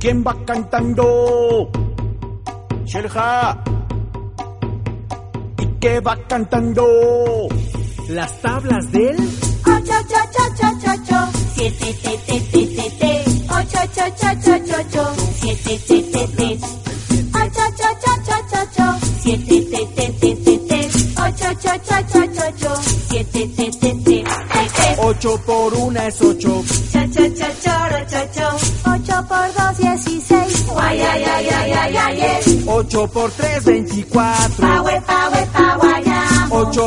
¿Quién va cantando? Shelja. ¿Y qué va cantando? Las tablas del 8, 7, 8, 7, 7, 8 por 1 es 8. 8 por 2, 16. 8 por 3, 24. 8